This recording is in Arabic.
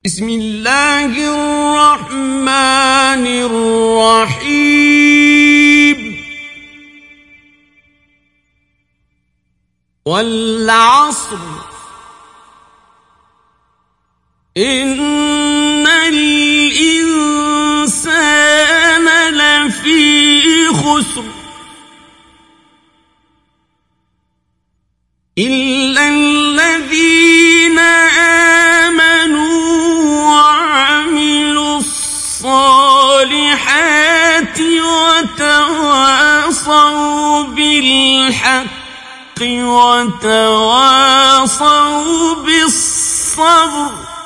بسم الله الرحمن الرحيم والعصر إن الإنسان لفي خسر إلا الذين آمنوا وعملوا الصالحات وتواصوا بالحق وتواصوا بالصبر